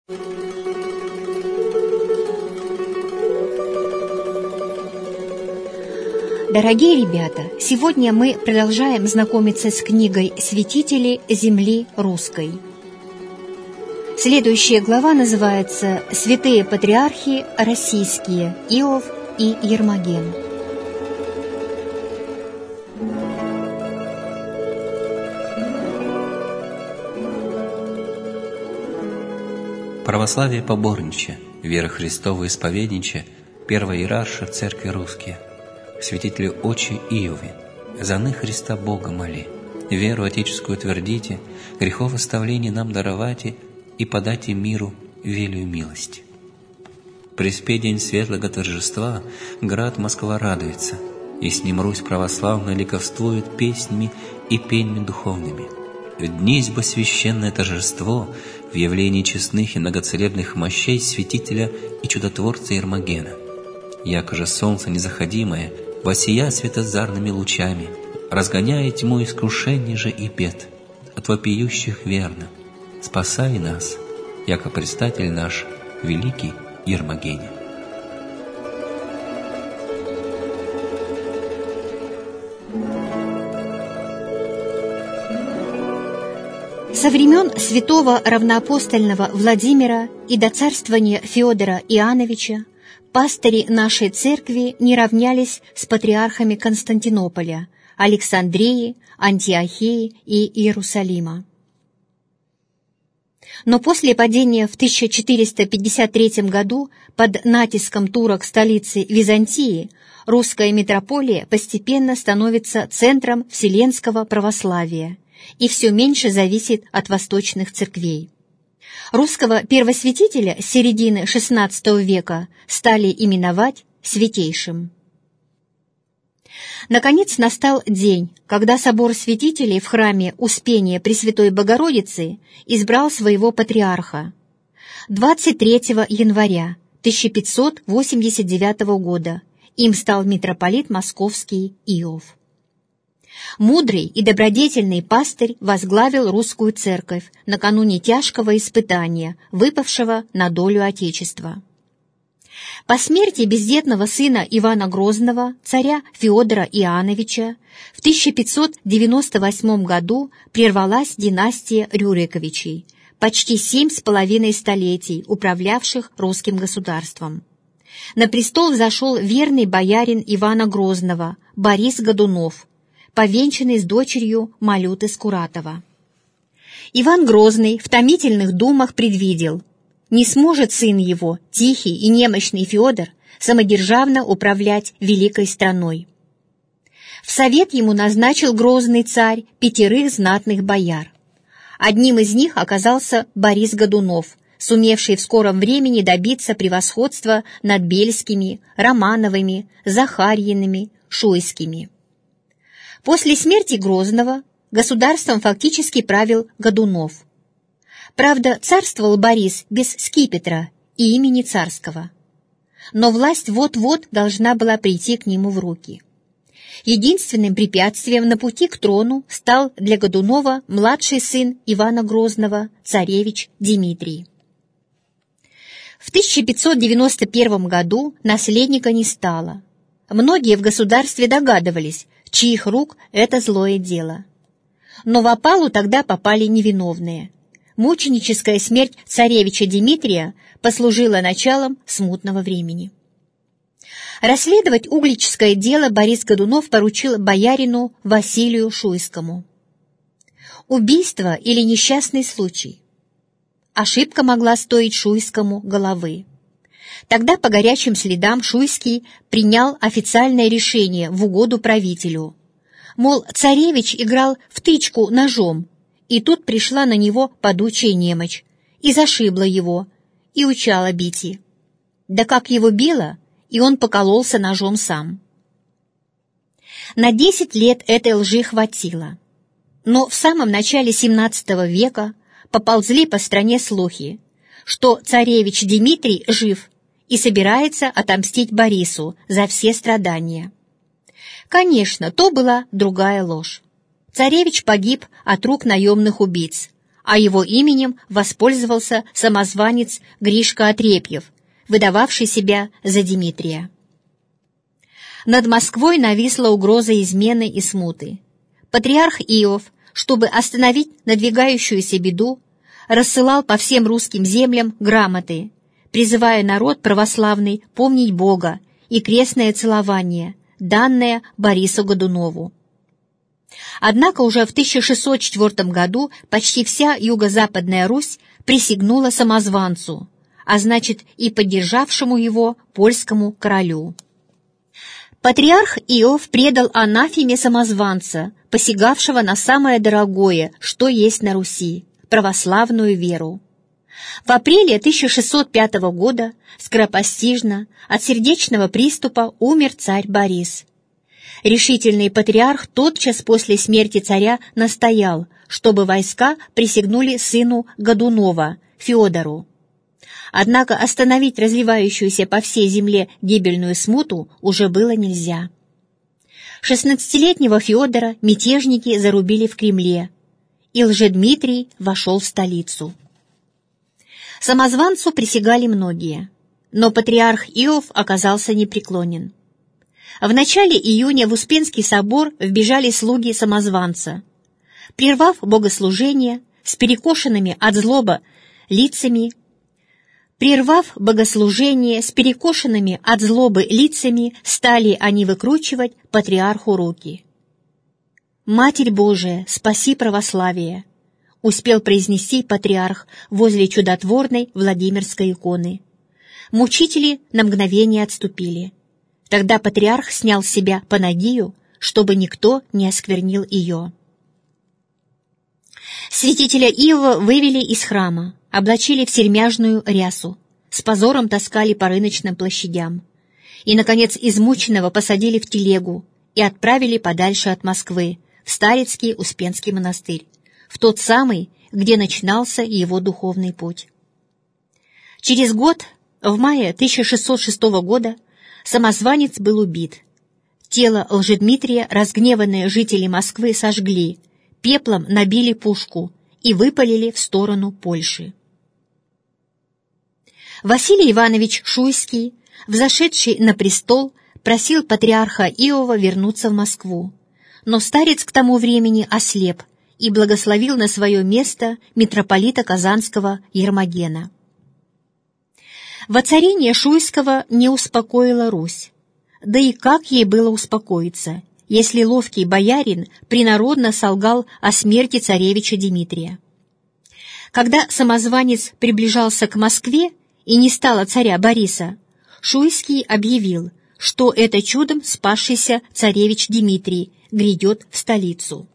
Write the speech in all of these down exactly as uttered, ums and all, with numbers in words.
Дорогие ребята, сегодня мы продолжаем знакомиться с книгой «Святители земли русской». Следующая глава называется «Святые патриархи российские Иов и Ермоген». Православие поборниче, вера Христова исповедниче, первая иерарша церкви русские, святители очи Иове, за ны Христа Бога моли, веру отеческую твердите, грехов оставление нам даровате и подайте миру велию милости. Приспе день светлого торжества, град Москва радуется, и с ним Русь православная ликовствует песнями и пеньми духовными. В дни избо священное торжество, в явлении честных и многоцелебных мощей святителя и чудотворца Ермогена. Яко же солнце незаходимое, воссия светозарными лучами, разгоняя тьму искушений же и бед, от вопиющих верно, спасай нас, яко предстатель наш, великий Ермогене. Со времен святого равноапостольного Владимира и до царствования Феодора Иоанновича пастыри нашей церкви не равнялись с патриархами Константинополя, Александрии, Антиохии и Иерусалима. Но после падения в тысяча четыреста пятьдесят третьем году под натиском турок столицы Византии русская митрополия постепенно становится центром вселенского православия и все меньше зависит от восточных церквей. Русского первосвятителя с середины шестнадцатого века стали именовать святейшим. Наконец настал день, когда собор святителей в храме Успения Пресвятой Богородицы избрал своего патриарха. двадцать третьего января тысяча пятьсот восемьдесят девятого года им стал митрополит Московский Иов. Мудрый и добродетельный пастырь возглавил русскую церковь накануне тяжкого испытания, выпавшего на долю Отечества. По смерти бездетного сына Ивана Грозного, царя Феодора Иоанновича, в тысяча пятьсот девяносто восьмом году прервалась династия Рюриковичей, почти семь с половиной столетий управлявших русским государством. На престол взошел верный боярин Ивана Грозного, Борис Годунов, повенчанный с дочерью Малюты Скуратова. Иван Грозный в томительных думах предвидел: не сможет сын его, тихий и немощный Феодор, самодержавно управлять великой страной. В совет ему назначил грозный царь пятерых знатных бояр. Одним из них оказался Борис Годунов, сумевший в скором времени добиться превосходства над Бельскими, Романовыми, Захарьиными, Шуйскими. После смерти Грозного государством фактически правил Годунов. Правда, царствовал Борис без скипетра и имени царского. Но власть вот-вот должна была прийти к нему в руки. Единственным препятствием на пути к трону стал для Годунова младший сын Ивана Грозного, царевич Дмитрий. В тысяча пятьсот девяносто первом году наследника не стало. Многие в государстве догадывались, чьих рук это злое дело. Но в опалу тогда попали невиновные. Мученическая смерть царевича Дмитрия послужила началом смутного времени. Расследовать угличское дело Борис Годунов поручил боярину Василию Шуйскому. Убийство или несчастный случай? Ошибка могла стоить Шуйскому головы. Тогда по горячим следам Шуйский принял официальное решение в угоду правителю. Мол, царевич играл в тычку ножом, и тут пришла на него падучая немочь, и зашибла его, и учала бити. Да как его било, и он покололся ножом сам. На десять лет этой лжи хватило. Но в самом начале семнадцатого века поползли по стране слухи, что царевич Дмитрий жив и собирается отомстить Борису за все страдания. Конечно, то была другая ложь. Царевич погиб от рук наемных убийц, а его именем воспользовался самозванец Гришка Отрепьев, выдававший себя за Дмитрия. Над Москвой нависла угроза измены и смуты. Патриарх Иов, чтобы остановить надвигающуюся беду, рассылал по всем русским землям грамоты, призывая народ православный помнить Бога и крестное целование, данное Борису Годунову. Однако уже в тысяча шестьсот четвёртом году почти вся юго-западная Русь присягнула самозванцу, а значит и поддержавшему его польскому королю. Патриарх Иов предал анафеме самозванца, посягавшего на самое дорогое, что есть на Руси – православную веру. В апреле тысяча шестьсот пятого года скоропостижно от сердечного приступа умер царь Борис. Решительный патриарх тотчас после смерти царя настоял, чтобы войска присягнули сыну Годунова, Феодору. Однако остановить разливающуюся по всей земле гибельную смуту уже было нельзя. шестнадцатилетнего Феодора мятежники зарубили в Кремле, и Лжедмитрий вошел в столицу. Самозванцу присягали многие, но патриарх Иов оказался непреклонен. В начале июня в Успенский собор вбежали слуги самозванца. Прервав богослужение с перекошенными от злобы лицами, Прервав богослужение с перекошенными от злобы лицами, стали они выкручивать патриарху руки. «Матерь Божия, спаси православие!» — успел произнести патриарх возле чудотворной Владимирской иконы. Мучители на мгновение отступили. Тогда патриарх снял с себя панагию, чтобы никто не осквернил ее. Святителя Иова вывели из храма, облачили в сермяжную рясу, с позором таскали по рыночным площадям и, наконец, измученного посадили в телегу и отправили подальше от Москвы, в Старицкий Успенский монастырь, в тот самый, где начинался его духовный путь. Через год, в мае тысяча шестьсот шестого года, самозванец был убит. Тело Лжедмитрия разгневанные жители Москвы сожгли, пеплом набили пушку и выпалили в сторону Польши. Василий Иванович Шуйский, взошедший на престол, просил патриарха Иова вернуться в Москву, но старец к тому времени ослеп и благословил на свое место митрополита Казанского Ермогена. Воцарение Шуйского не успокоило Русь, да и как ей было успокоиться, если ловкий боярин принародно солгал о смерти царевича Дмитрия. Когда самозванец приближался к Москве и не стало царя Бориса, Шуйский объявил, что это чудом спасшийся царевич Дмитрий грядет в столицу.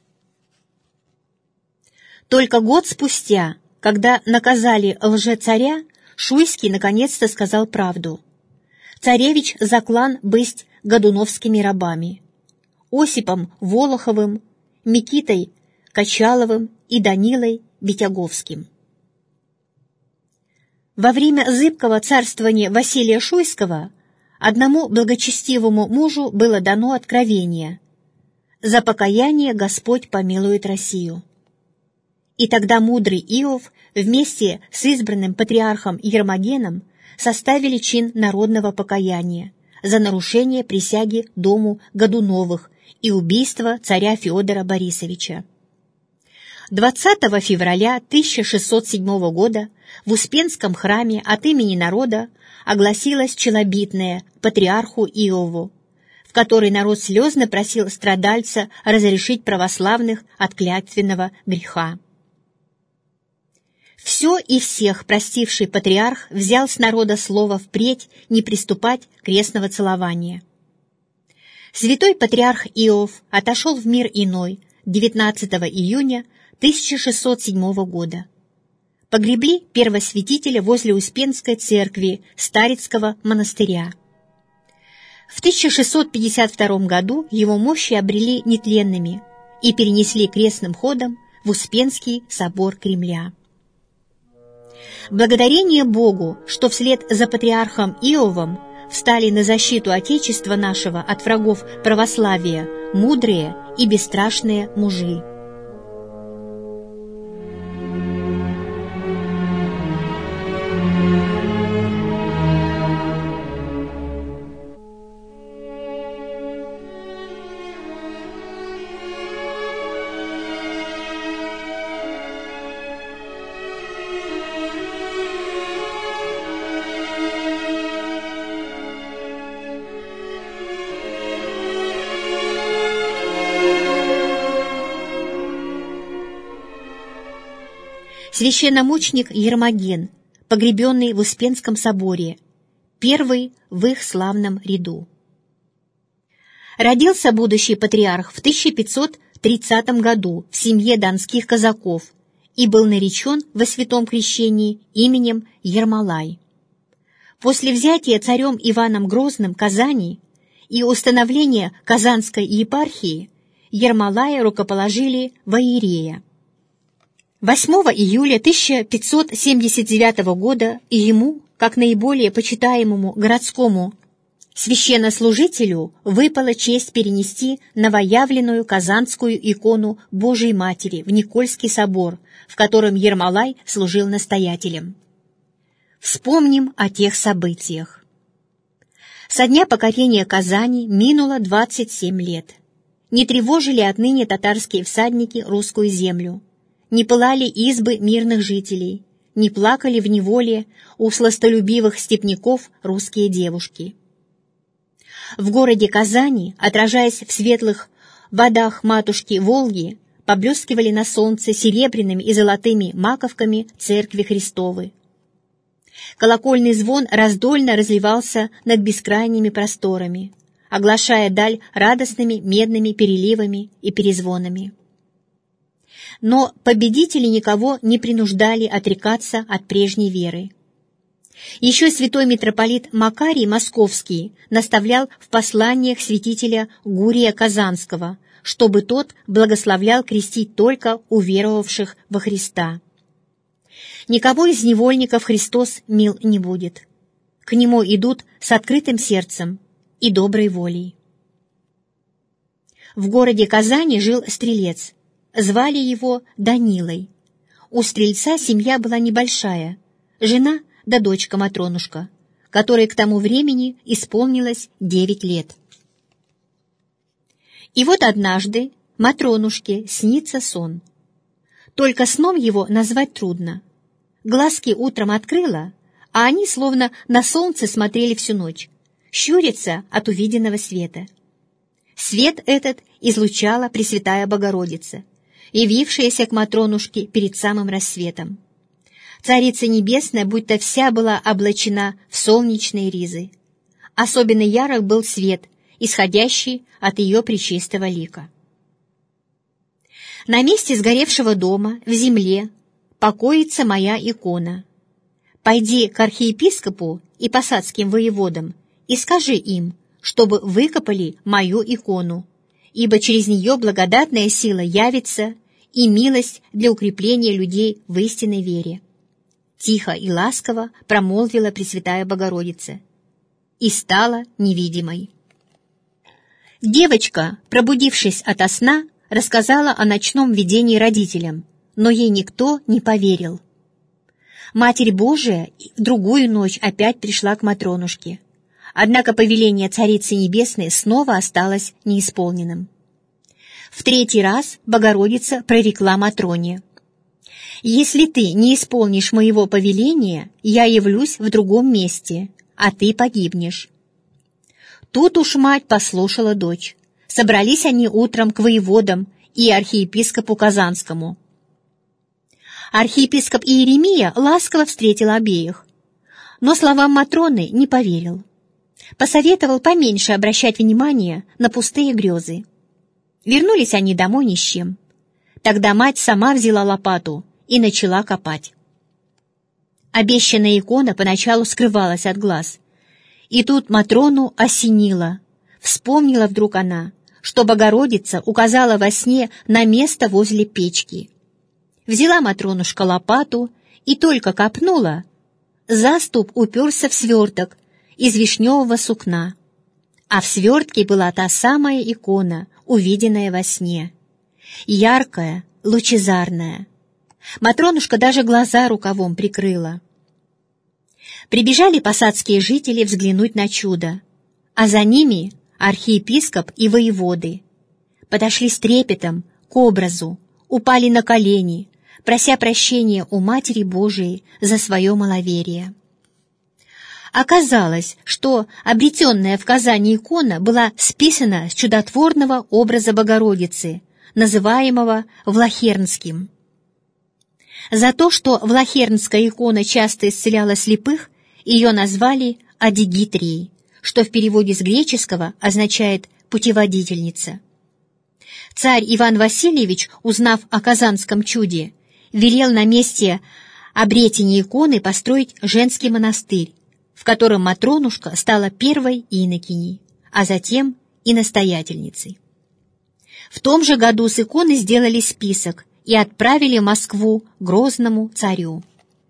Только год спустя, когда наказали лжецаря, Шуйский наконец-то сказал правду. Царевич заклан быть годуновскими рабами, Осипом Волоховым, Микитой Качаловым и Данилой Витяговским. Во время зыбкого царствования Василия Шуйского одному благочестивому мужу было дано откровение: «За покаяние Господь помилует Россию». И тогда мудрый Иов вместе с избранным патриархом Ермогеном составили чин народного покаяния за нарушение присяги дому Годуновых и убийство царя Феодора Борисовича. двадцатого февраля тысяча шестьсот седьмого года в Успенском храме от имени народа огласилось челобитное патриарху Иову, в которой народ слезно просил страдальца разрешить православных от клятвенного греха. Все и всех простивший патриарх взял с народа слово впредь не приступать крестного целования. Святой патриарх Иов отошел в мир иной девятнадцатого июня тысяча шестьсот седьмого года. Погребли первосвятителя возле Успенской церкви Старицкого монастыря. В тысяча шестьсот пятьдесят втором году его мощи обрели нетленными и перенесли крестным ходом в Успенский собор Кремля. Благодарение Богу, что вслед за патриархом Иовом встали на защиту Отечества нашего от врагов православия мудрые и бесстрашные мужи. священномученик Ермоген, погребенный в Успенском соборе, первый в их славном ряду. Родился будущий патриарх в тысяча пятьсот тридцатом году в семье донских казаков и был наречен во святом крещении именем Ермолай. После взятия царем Иваном Грозным Казани и установления Казанской епархии Ермолая рукоположили во иерея. восьмого июля тысяча пятьсот семьдесят девятого года ему, как наиболее почитаемому городскому священнослужителю, выпала честь перенести новоявленную казанскую икону Божией Матери в Никольский собор, в котором Ермолай служил настоятелем. Вспомним о тех событиях. Со дня покорения Казани минуло двадцать семь лет. Не тревожили отныне татарские всадники русскую землю, не пылали избы мирных жителей, не плакали в неволе у сластолюбивых степняков русские девушки. В городе Казани, отражаясь в светлых водах матушки Волги, поблескивали на солнце серебряными и золотыми маковками церкви Христовы. Колокольный звон раздольно разливался над бескрайними просторами, оглашая даль радостными медными переливами и перезвонами. Но победители никого не принуждали отрекаться от прежней веры. Еще святой митрополит Макарий Московский наставлял в посланиях святителя Гурия Казанского, чтобы тот благословлял крестить только уверовавших во Христа. Никого из невольников Христос мил не будет. К нему идут с открытым сердцем и доброй волей. В городе Казани жил стрелец. Звали его Данилой. У стрельца семья была небольшая, жена да дочка Матронушка, которой к тому времени исполнилось девять лет. И вот однажды Матронушке снится сон. Только сном его назвать трудно. Глазки утром открыла, а они словно на солнце смотрели всю ночь, щурятся от увиденного света. Свет этот излучала Пресвятая Богородица, явившаяся к Матронушке перед самым рассветом. Царица Небесная будто вся была облачена в солнечные ризы. Особенно ярок был свет, исходящий от ее пречистого лика. На месте сгоревшего дома, в земле, покоится моя икона. Пойди к архиепископу и посадским воеводам и скажи им, чтобы выкопали мою икону, ибо через нее благодатная сила явится и милость для укрепления людей в истинной вере. Тихо и ласково промолвила Пресвятая Богородица и стала невидимой. Девочка, пробудившись ото сна, рассказала о ночном видении родителям, но ей никто не поверил. Матерь Божия в другую ночь опять пришла к Матронушке, однако повеление Царицы Небесной снова осталось неисполненным. В третий раз Богородица прорекла Матроне: «Если ты не исполнишь моего повеления, я явлюсь в другом месте, а ты погибнешь». Тут уж мать послушала дочь. Собрались они утром к воеводам и архиепископу Казанскому. Архиепископ Иеремия ласково встретил обеих, но словам Матроны не поверил. Посоветовал поменьше обращать внимание на пустые грезы. Вернулись они домой ни с чем. Тогда мать сама взяла лопату и начала копать. Обещанная икона поначалу скрывалась от глаз. И тут Матрону осенило. Вспомнила вдруг она, что Богородица указала во сне на место возле печки. Взяла Матронушка лопату и только копнула, заступ уперся в сверток из вишневого сукна, а в свертке была та самая икона, увиденная во сне. Яркая, лучезарная. Матронушка даже глаза рукавом прикрыла. Прибежали посадские жители взглянуть на чудо, а за ними архиепископ и воеводы. Подошли с трепетом к образу, упали на колени, прося прощения у Матери Божией за свое маловерие. Оказалось, что обретенная в Казани икона была списана с чудотворного образа Богородицы, называемого Влахернским. За то, что влахернская икона часто исцеляла слепых, ее назвали Адигитрией, что в переводе с греческого означает «путеводительница». Царь Иван Васильевич, узнав о казанском чуде, велел на месте обретения иконы построить женский монастырь, в котором Матронушка стала первой инокиней, а затем и настоятельницей. В том же году с иконы сделали список и отправили в Москву грозному царю.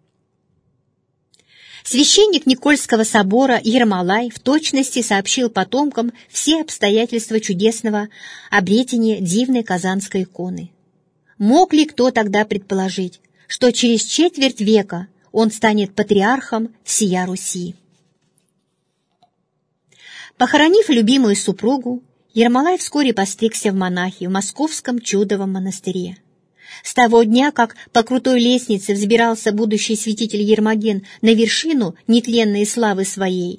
Священник Никольского собора Ермолай в точности сообщил потомкам все обстоятельства чудесного обретения дивной казанской иконы. Мог ли кто тогда предположить, что через четверть века он станет патриархом всея Руси? Похоронив любимую супругу, Ермолай вскоре постригся в монахи в Московском Чудовом монастыре. С того дня, как по крутой лестнице взбирался будущий святитель Ермоген на вершину нетленной славы своей,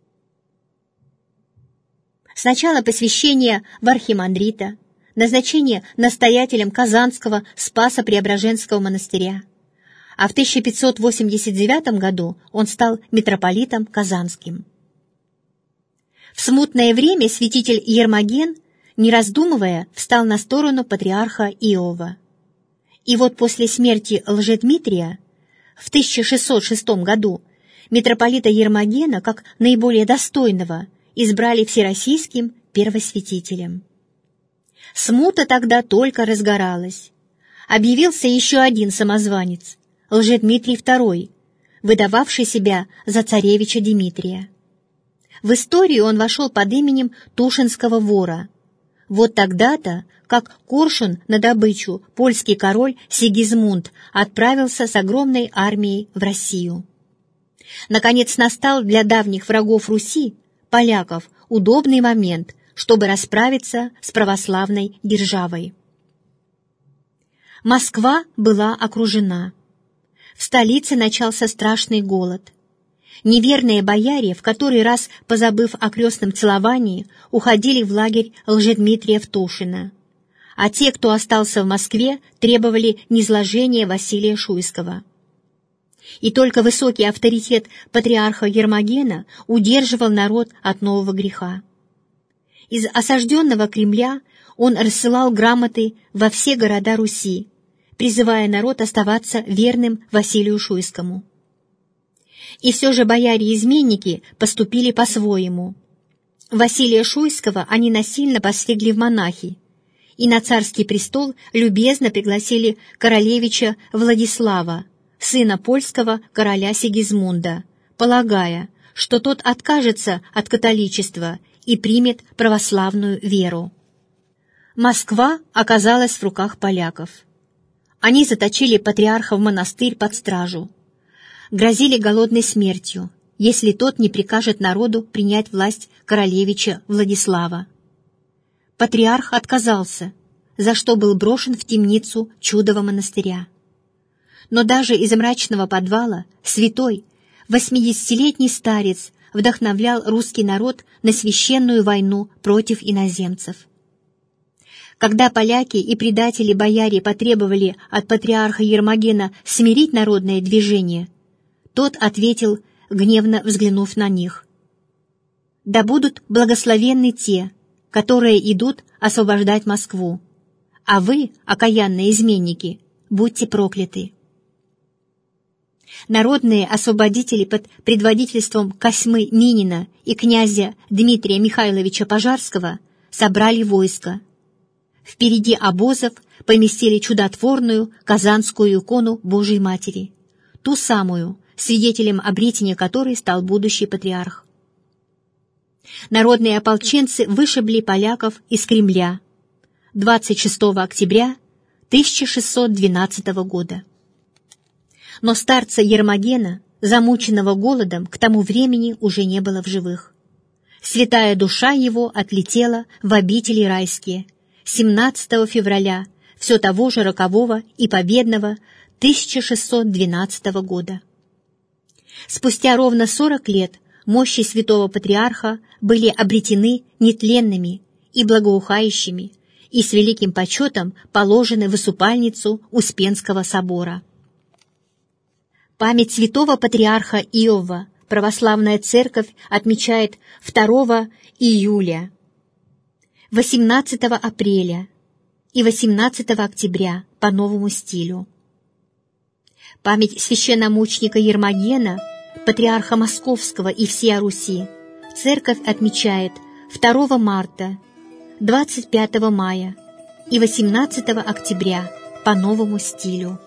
сначала посвящение в архимандрита, назначение настоятелем Казанского Спасо-Преображенского монастыря, а в тысяча пятьсот восемьдесят девятом году он стал митрополитом Казанским. В смутное время святитель Ермоген, не раздумывая, встал на сторону патриарха Иова. И вот после смерти Лжедмитрия в тысяча шестьсот шестом году митрополита Ермогена, как наиболее достойного, избрали всероссийским первосвятителем. Смута тогда только разгоралась. Объявился еще один самозванец, Лжедмитрий второй, выдававший себя за царевича Дмитрия. В историю он вошел под именем Тушинского вора. Вот тогда-то, как коршун на добычу, польский король Сигизмунд отправился с огромной армией в Россию. Наконец настал для давних врагов Руси, поляков, удобный момент, чтобы расправиться с православной державой. Москва была окружена. В столице начался страшный голод. Неверные бояре, в который раз позабыв о крестном целовании, уходили в лагерь Лжедмитрия в Тушино, а те, кто остался в Москве, требовали низложения Василия Шуйского. И только высокий авторитет патриарха Ермогена удерживал народ от нового греха. Из осажденного Кремля он рассылал грамоты во все города Руси, призывая народ оставаться верным Василию Шуйскому. И все же бояре-изменники поступили по-своему. Василия Шуйского они насильно постригли в монахи, и на царский престол любезно пригласили королевича Владислава, сына польского короля Сигизмунда, полагая, что тот откажется от католичества и примет православную веру. Москва оказалась в руках поляков. Они заточили патриарха в монастырь под стражу, грозили голодной смертью, если тот не прикажет народу принять власть королевича Владислава. Патриарх отказался, за что был брошен в темницу Чудова монастыря. Но даже из мрачного подвала святой, восьмидесятилетний старец вдохновлял русский народ на священную войну против иноземцев. Когда поляки и предатели-бояре потребовали от патриарха Ермогена смирить народное движение, тот ответил, гневно взглянув на них: «Да будут благословенны те, которые идут освобождать Москву, а вы, окаянные изменники, будьте прокляты». Народные освободители под предводительством Косьмы Минина и князя Дмитрия Михайловича Пожарского собрали войско. Впереди обозов поместили чудотворную казанскую икону Божией Матери, ту самую, свидетелем обретения которой стал будущий патриарх. Народные ополченцы вышибли поляков из Кремля двадцать шестого октября тысяча шестьсот двенадцатого года. Но старца Ермогена, замученного голодом, к тому времени уже не было в живых. Святая душа его отлетела в обители райские семнадцатого февраля все того же рокового и победного тысяча шестьсот двенадцатого года. Спустя ровно сорок лет мощи святого патриарха были обретены нетленными и благоухающими и с великим почетом положены в усыпальницу Успенского собора. Память святого патриарха Иова православная церковь отмечает второго июля, восемнадцатого апреля и восемнадцатого октября по новому стилю. Память священномученика Ермогена, патриарха Московского и всея Руси, церковь отмечает второго марта, двадцать пятого мая и восемнадцатого октября по новому стилю.